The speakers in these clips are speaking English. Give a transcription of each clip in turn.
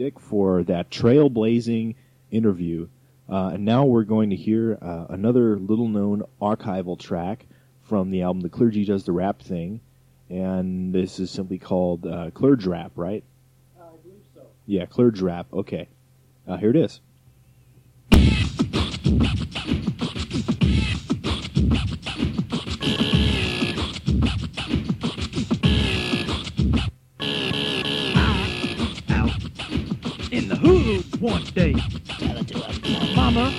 Dick, for that trailblazing interview. And now we're going to hear another little-known archival track from the album The Clergy Does the Rap Thing. And this is simply called Clergy Rap, right? I believe so. Yeah, Clergy Rap. Okay. Here it is. In the hood one day, mama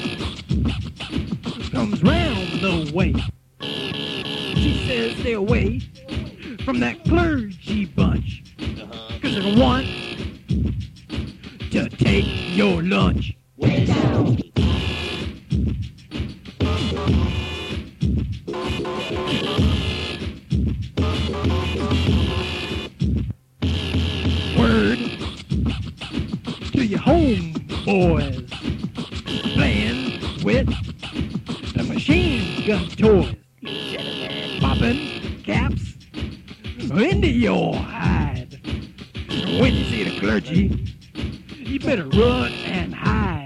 comes round the way. She says stay away from that clergy bunch, 'cause they want to take your lunch. Way down. Word to your homeboys, playing with the machine gun toys, popping caps into your hide. When you see the clergy, you better run and hide.